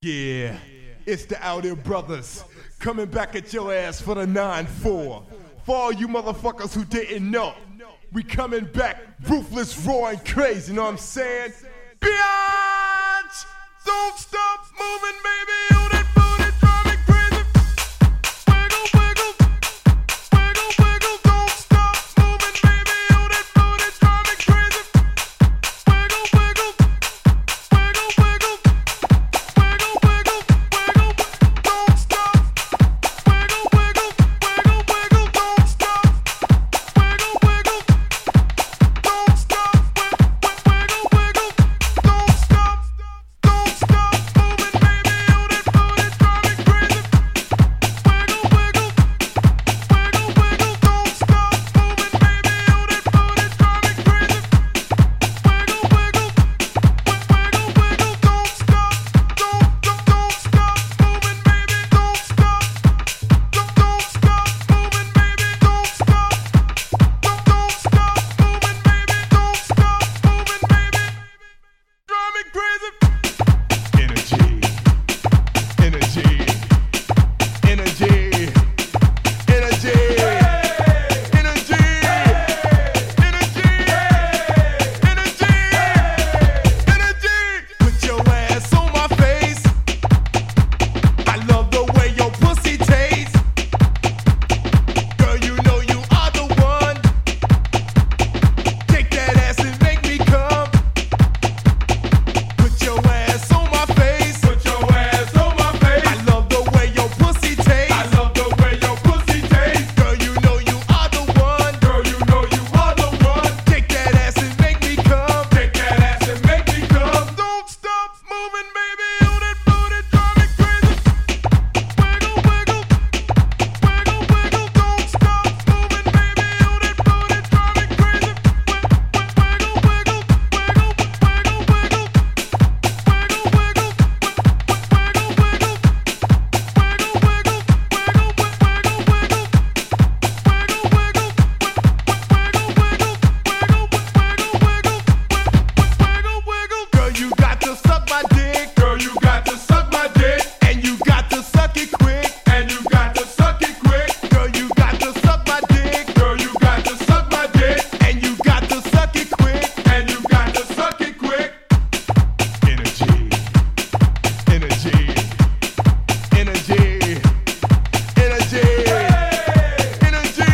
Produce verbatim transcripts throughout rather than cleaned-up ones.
Yeah, it's the Out Here Brothers coming back at your ass for the nine four. For all you motherfuckers who didn't know, we coming back ruthless, raw, and crazy, you know what I'm saying? Biatch! Don't stop moving, baby, on that booty, drive me crazy. Wiggle, wiggle, wiggle, wiggle, don't stop moving, baby, on that booty, drive me crazy. Wiggle, wiggle, wiggle, wiggle, wiggle, wiggle, wiggle, don't stop. Wiggle, wiggle, wiggle, wiggle, don't stop. Wiggle, wiggle, don't stop. Wiggle, wiggle, don't stop. Don't stop moving, baby, on that booty, drive me crazy. Wiggle, wiggle, wiggle, wiggle, don't stop moving, baby, on that booty, drive me crazy. Wiggle, wiggle, wiggle, wiggle, don't stop. Don't, don't, don't stop moving, baby, don't stop. Don't, don't stop moving, baby, don't stop. Don't, don't stop moving, baby, don't stop moving, baby. Drive me crazy. Energy, energy, energy, energy, energy, energy, energy, energy. Put your ass on my face. I love the way your pussy tastes. Girl, you know you are the one. Take that ass and make me come. Put your ass on my face. Put your ass on my face. I love the way your pussy tastes. I love the way your pussy tastes. Girl, you know you are the one. Girl, you know you are the one. Take that ass and make me come. Take that ass and make me come. Don't stop moving, baby, on that booty, drive me crazy. Wiggle, wiggle, wiggle, wiggle, don't stop moving, baby, on that booty, drive me crazy. Wiggle, wiggle, wiggle, wiggle, wiggle, wiggle, wiggle, wiggle, wiggle, wiggle, wiggle, wiggle, wiggle, Girl, you got to suck my dick. Girl, you got to suck my dick. And you got to suck it quick. And you got to suck it quick. Girl, you got to suck my dick. Girl, you got to suck my dick. And you got to suck it quick. And you got to suck it quick. Energy, energy, energy, energy, energy,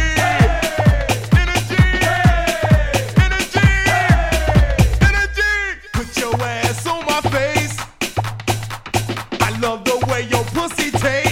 energy, energy, energy. Put your ass on my face. I love the way your pussy tastes.